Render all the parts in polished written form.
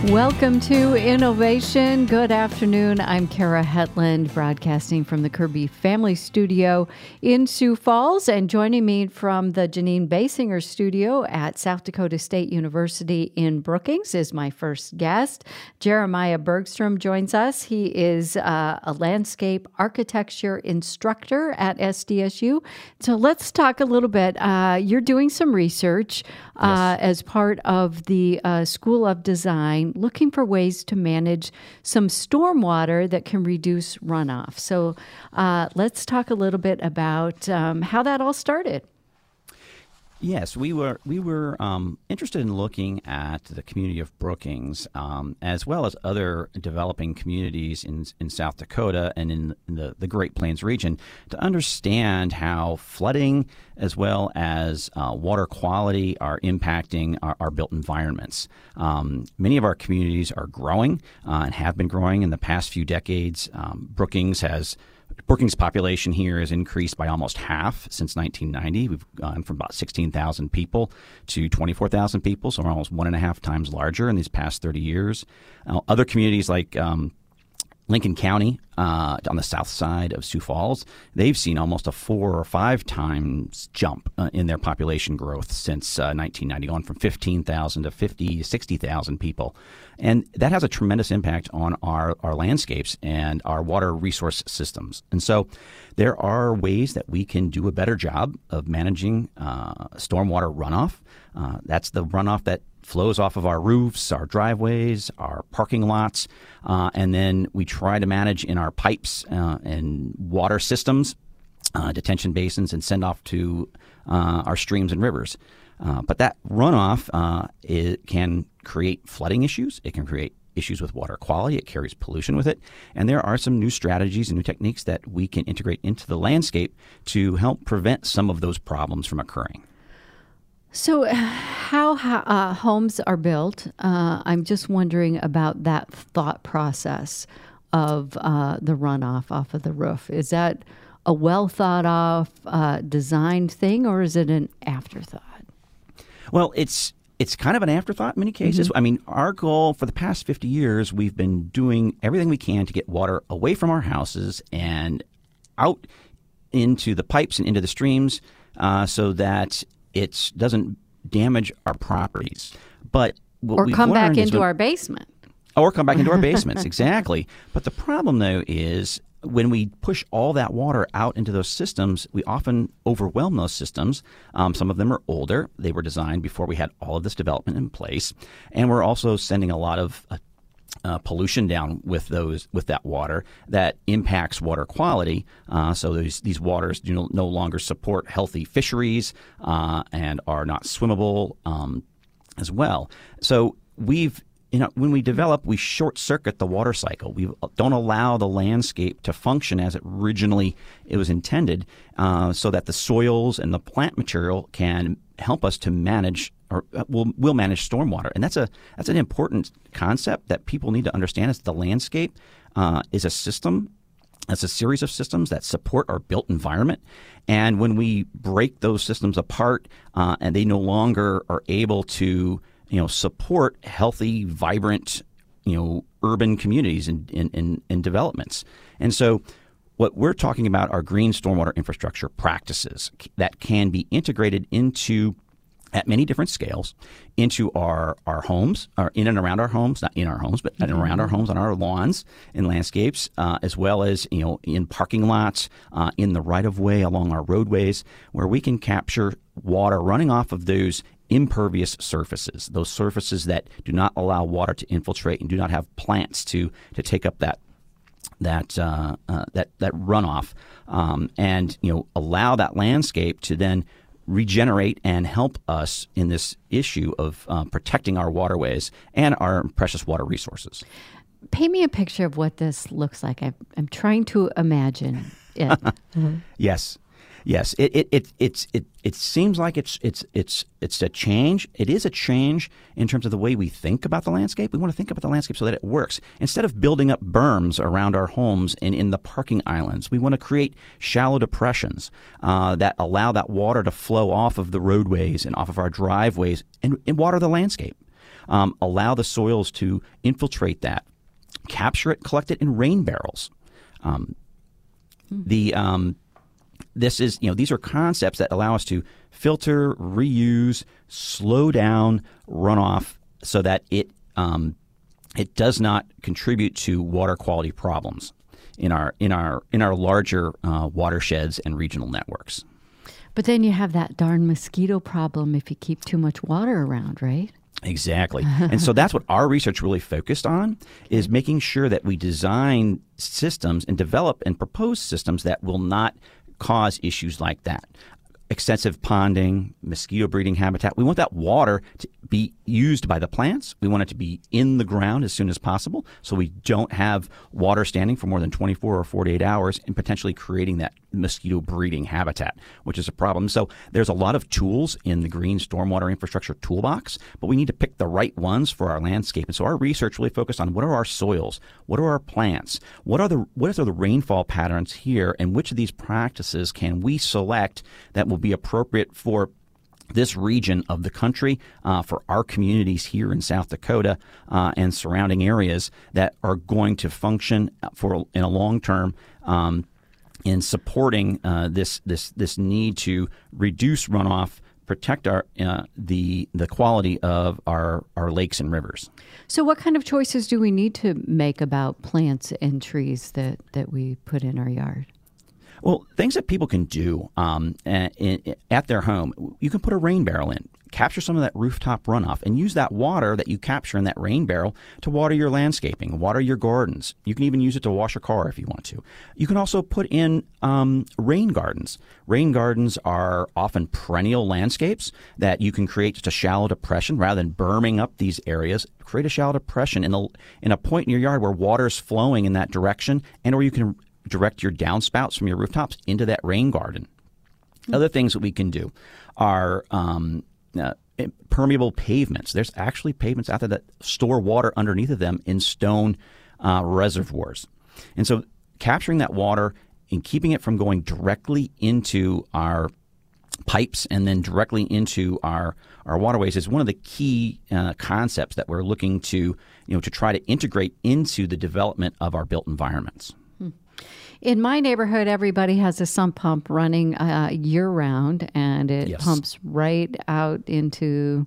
Welcome to Innovation. Good afternoon. I'm Kara Hetland, broadcasting from the Kirby Family Studio in Sioux Falls. And joining me from the Janine Basinger Studio at South Dakota State University in Brookings is my first guest. Jeremiah Bergstrom joins us. He is a landscape architecture instructor at SDSU. So let's talk a little bit. You're doing some research as part of the School of Design, looking for ways to manage some stormwater that can reduce runoff. So let's talk a little bit about how that all started. Yes, we were interested in looking at the community of Brookings, as well as other developing communities in South Dakota and in the Great Plains region, to understand how flooding as well as water quality are impacting our built environments. Many of our communities are growing and have been growing in the past few decades. Brookings' population here has increased by almost half since 1990. We've gone from about 16,000 people to 24,000 people, so we're almost 1.5 times larger in these past 30 years. Other communities like Lincoln County on the south side of Sioux Falls, they've seen almost a 4 or 5 times jump in their population growth since 1990, going from 15,000 to 50, 60,000 people. And that has a tremendous impact on our landscapes and our water resource systems. And so there are ways that we can do a better job of managing stormwater runoff. That's the runoff that flows off of our roofs, our driveways, our parking lots, and then we try to manage in our pipes and water systems, detention basins, and send off to our streams and rivers. But that runoff, it can create flooding issues. It can create issues with water quality. It carries pollution with it. And there are some new strategies and new techniques that we can integrate into the landscape to help prevent some of those problems from occurring. So how homes are built, I'm just wondering about that thought process of the runoff off of the roof. Is that a well thought of designed thing, or is it an afterthought? Well, it's kind of an afterthought in many cases. Mm-hmm. I mean, our goal for the past 50 years, we've been doing everything we can to get water away from our houses and out into the pipes and into the streams so that it doesn't damage our properties. But or come back into our basement. Or come back into our basements, exactly. But the problem, though, is when we push all that water out into those systems, we often overwhelm those systems. Some of them are older. They were designed before we had all of this development in place. And we're also sending a lot of pollution down with that water that impacts water quality. So these waters do no longer support healthy fisheries and are not swimmable as well. So when we develop, we short circuit the water cycle. We don't allow the landscape to function as it originally it was intended, so that the soils and the plant material can help us to manage or will manage stormwater. And that's an important concept that people need to understand. Is the landscape is a system. That's a series of systems that support our built environment. And when we break those systems apart and they no longer are able to support healthy, vibrant, urban communities and developments. And so what we're talking about are green stormwater infrastructure practices that can be integrated into, at many different scales, into our homes, or in and around our homes, not in our homes, but in and around our homes, on our lawns and landscapes, as well as, in parking lots, in the right-of-way along our roadways, where we can capture water running off of those impervious surfaces, those surfaces that do not allow water to infiltrate and do not have plants to take up that runoff, and allow that landscape to then regenerate and help us in this issue of protecting our waterways and our precious water resources. Paint me a picture of what this looks like. I'm trying to imagine it. Mm-hmm. Yes. It seems like it's a change. It is a change in terms of the way we think about the landscape. We want to think about the landscape so that it works. Instead of building up berms around our homes and in the parking islands, we want to create shallow depressions that allow that water to flow off of the roadways and off of our driveways and water the landscape. allow the soils to infiltrate that, capture it, collect it in rain barrels. These are concepts that allow us to filter, reuse, slow down runoff so that it does not contribute to water quality problems in our larger watersheds and regional networks. But then you have that darn mosquito problem if you keep too much water around, right? Exactly. And so that's what our research really focused on, is making sure that we design systems and develop and propose systems that will not cause issues like that. Extensive ponding, mosquito breeding habitat. We want that water to be used by the plants. We want it to be in the ground as soon as possible, so we don't have water standing for more than 24 or 48 hours and potentially creating that mosquito breeding habitat, which is a problem. So there's a lot of tools in the Green Stormwater Infrastructure Toolbox, but we need to pick the right ones for our landscape. And so our research really focused on what are our soils, what are our plants, what are the rainfall patterns here, and which of these practices can we select that will be appropriate for this region of the country, for our communities here in South Dakota and surrounding areas that are going to function in a long term in supporting this need to reduce runoff, protect the quality of our lakes and rivers. So what kind of choices do we need to make about plants and trees that we put in our yard? Well, things that people can do at their home, you can put a rain barrel in, capture some of that rooftop runoff, and use that water that you capture in that rain barrel to water your landscaping, water your gardens. You can even use it to wash your car if you want to. You can also put in rain gardens. Rain gardens are often perennial landscapes that you can create just a shallow depression rather than berming up these areas. Create a shallow depression in a point in your yard where water is flowing in that direction, and or you can direct your downspouts from your rooftops into that rain garden. Other things that we can do are permeable pavements. There's actually pavements out there that store water underneath of them in stone reservoirs. And so capturing that water and keeping it from going directly into our pipes and then directly into our waterways is one of the key concepts that we're looking to try to integrate into the development of our built environments. In my neighborhood, everybody has a sump pump running year-round, and it pumps right out into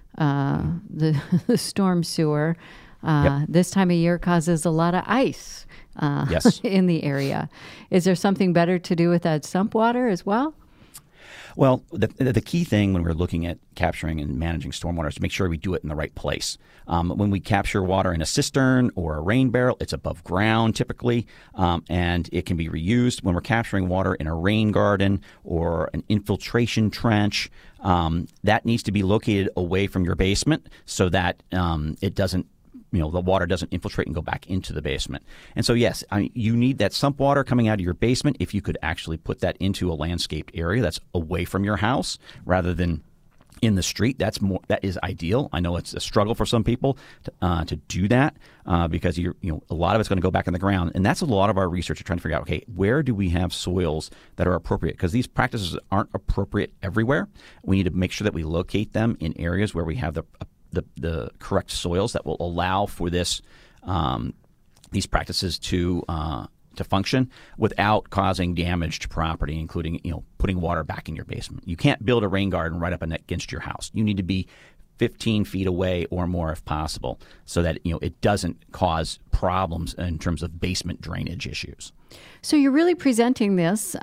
the storm sewer. This time of year causes a lot of ice in the area. Is there something better to do with that sump water as well? Well, the key thing when we're looking at capturing and managing stormwater is to make sure we do it in the right place. When we capture water in a cistern or a rain barrel, it's above ground typically, and it can be reused. When we're capturing water in a rain garden or an infiltration trench, that needs to be located away from your basement so that it doesn't the water doesn't infiltrate and go back into the basement. And so, yes, you need that sump water coming out of your basement. If you could actually put that into a landscaped area that's away from your house rather than in the street, that is ideal. I know it's a struggle for some people to do that because a lot of it's going to go back in the ground. And that's a lot of our research, trying to figure out, okay, where do we have soils that are appropriate? Because these practices aren't appropriate everywhere. We need to make sure that we locate them in areas where we have the correct soils that will allow for these practices to function without causing damage to property, including putting water back in your basement. You can't build a rain garden right up against your house. You need to be 15 feet away or more if possible, so that it doesn't cause problems in terms of basement drainage issues. So you're really presenting this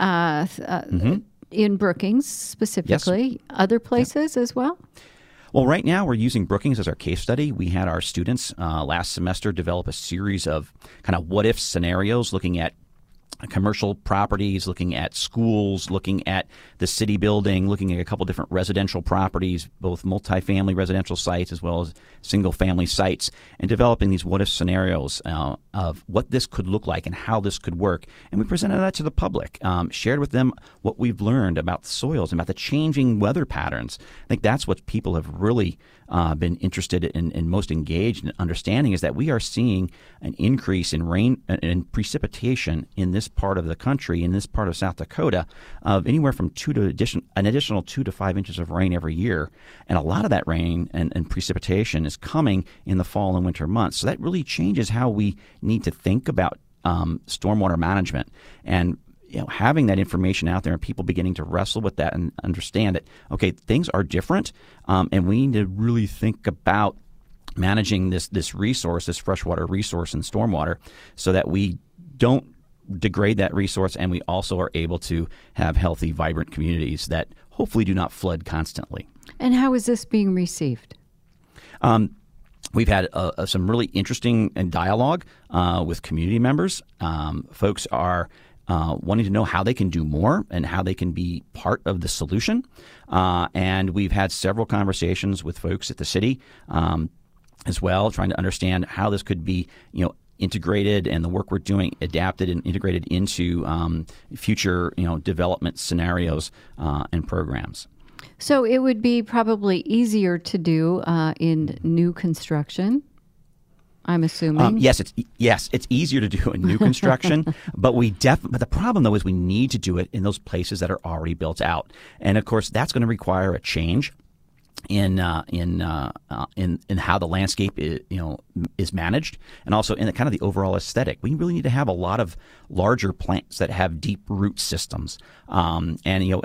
in Brookings specifically, other places as well? Well, right now we're using Brookings as our case study. We had our students last semester develop a series of kind of what-if scenarios looking at commercial properties, looking at schools, looking at the city building, looking at a couple different residential properties, both multifamily residential sites as well as single-family sites, and developing these what-if scenarios of what this could look like and how this could work. And we presented that to the public, shared with them what we've learned about the soils, about the changing weather patterns. I think that's what people have really been interested in and most engaged in understanding, is that we are seeing an increase in rain and precipitation in this part of the country, in this part of South Dakota, of anywhere from an additional 2 to 5 inches of rain every year. And a lot of that rain and precipitation is coming in the fall and winter months. So that really changes how we need to think about stormwater management. And having that information out there and people beginning to wrestle with that and understand that, okay, things are different, and we need to really think about managing this resource, this freshwater resource and stormwater, so that we don't degrade that resource, and we also are able to have healthy, vibrant communities that hopefully do not flood constantly. And how is this being received? We've had some really interesting dialogue with community members. Folks are wanting to know how they can do more and how they can be part of the solution. And we've had several conversations with folks at the city as well, trying to understand how this could be, integrated, and the work we're doing adapted and integrated into future, development scenarios and programs. So it would be probably easier to do in new construction, I'm assuming. Yes, it's easier to do in new construction, but but the problem though is we need to do it in those places that are already built out, and of course that's going to require a change in how the landscape is managed, and also in kind of the overall aesthetic. We really need to have a lot of larger plants that have deep root systems. And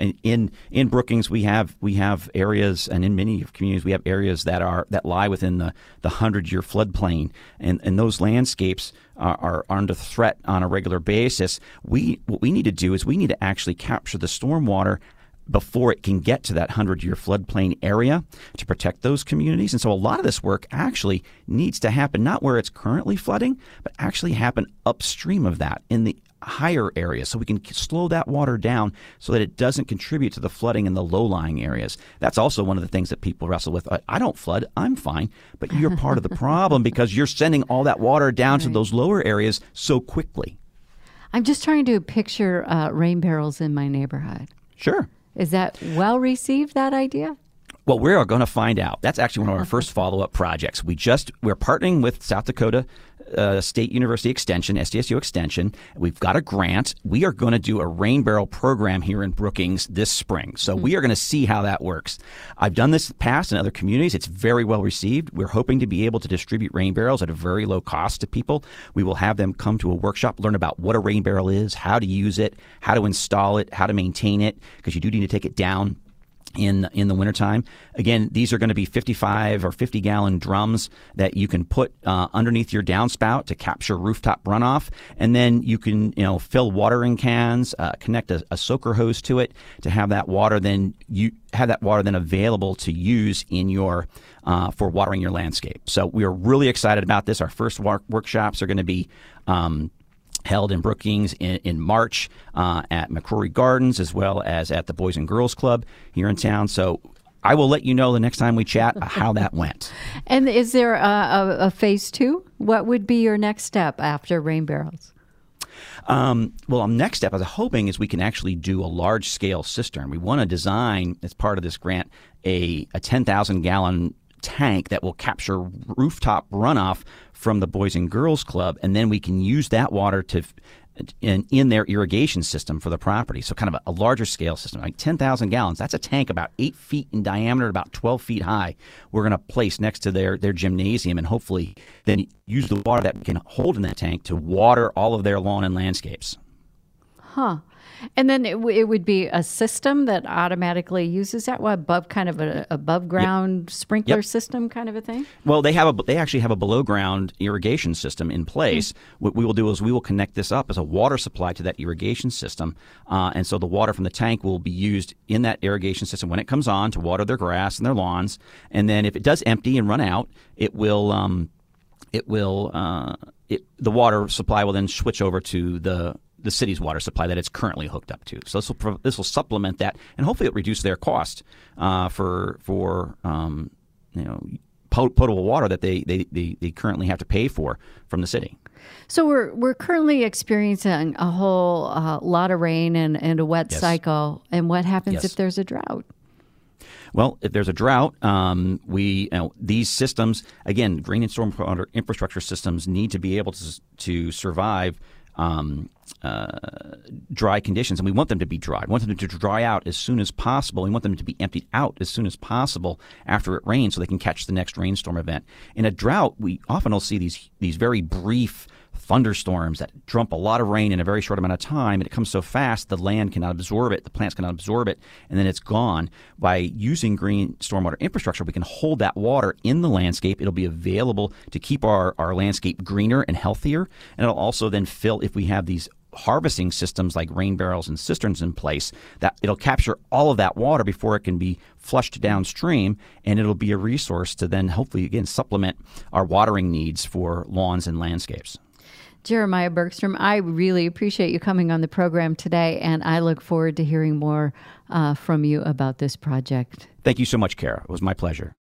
in Brookings we have areas, and in many communities we have areas that lie within the 100-year floodplain, and those landscapes are under threat on a regular basis. What we need to do is we need to actually capture the stormwater before it can get to that 100-year floodplain area to protect those communities. And so a lot of this work actually needs to happen not where it's currently flooding, but actually happen upstream of that in the higher areas, so we can slow that water down so that it doesn't contribute to the flooding in the low-lying areas. That's also one of the things that people wrestle with. I don't flood, I'm fine, but you're part of the problem because you're sending all that water down to those lower areas so quickly. I'm just trying to picture rain barrels in my neighborhood. Sure. Is that well received, that idea? Well, we're going to find out. That's actually one of our first follow-up projects. We're partnering with South Dakota State University Extension, SDSU Extension. We've got a grant. We are going to do a rain barrel program here in Brookings this spring. So we are going to see how that works. I've done this in the past in other communities. It's very well received. We're hoping to be able to distribute rain barrels at a very low cost to people. We will have them come to a workshop, learn about what a rain barrel is, how to use it, how to install it, how to maintain it, because you do need to take it down in the wintertime. Again, these are going to be 55 or 50-gallon drums that you can put underneath your downspout to capture rooftop runoff, and then you can fill watering cans, connect a soaker hose to it to have that water then available to use in your for watering your landscape. So we are really excited about this. Our first workshops are going to be held in Brookings in March at McCrory Gardens, as well as at the Boys and Girls Club here in town. So I will let you know the next time we chat how that went. And is there a phase 2? What would be your next step after rain barrels? Well, our next step, I was hoping, is we can actually do a large-scale cistern. We want to design, as part of this grant, a 10,000-gallon tank that will capture rooftop runoff from the Boys and Girls Club, and then we can use that water in their irrigation system for the property. So kind of a larger scale system, like 10,000 gallons. That's a tank about 8 feet in diameter, about 12 feet high. We're going to place next to their gymnasium, and hopefully then use the water that we can hold in that tank to water all of their lawn and landscapes. Huh. And then it would be a system that automatically uses that, kind of an above ground sprinkler system kind of a thing? Well, they actually have a below ground irrigation system in place. What we will do is we will connect this up as a water supply to that irrigation system. And so the water from the tank will be used in that irrigation system when it comes on to water their grass and their lawns. And then if it does empty and run out, the water supply will then switch over to the city's water supply that it's currently hooked up to. So this will supplement that, and hopefully it reduce their cost for potable water that they currently have to pay for from the city. So we're currently experiencing a whole lot of rain and a wet cycle. And what happens if there's a drought? Well, if there's a drought, these systems, again, green and storm infrastructure systems need to be able to survive dry conditions, and we want them to be dry. We want them to dry out as soon as possible. We want them to be emptied out as soon as possible after it rains so they can catch the next rainstorm event. In a drought, we often will see these very brief thunderstorms that dump a lot of rain in a very short amount of time, and it comes so fast the land cannot absorb it, the plants cannot absorb it, and then it's gone. By using green stormwater infrastructure, we can hold that water in the landscape. It'll be available to keep our landscape greener and healthier, and it'll also then fill, if we have these harvesting systems like rain barrels and cisterns in place, that it'll capture all of that water before it can be flushed downstream, and it'll be a resource to then hopefully, again, supplement our watering needs for lawns and landscapes. Jeremiah Bergstrom, I really appreciate you coming on the program today, and I look forward to hearing more from you about this project. Thank you so much, Kara. It was my pleasure.